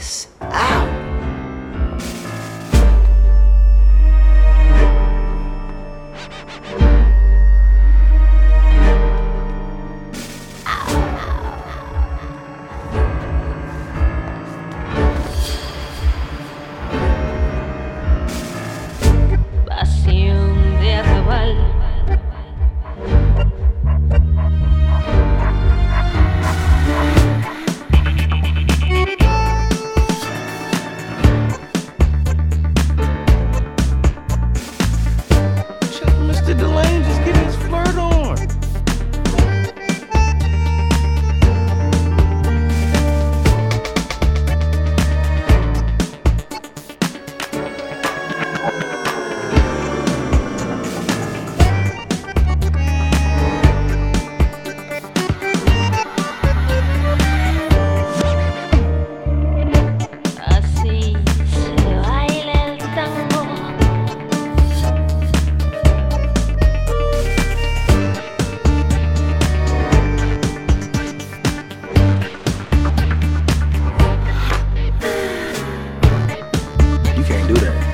this out. Pasión de arrabal. Mr. Delane, just get his flirt on. Así se baila el tango. You can't do that.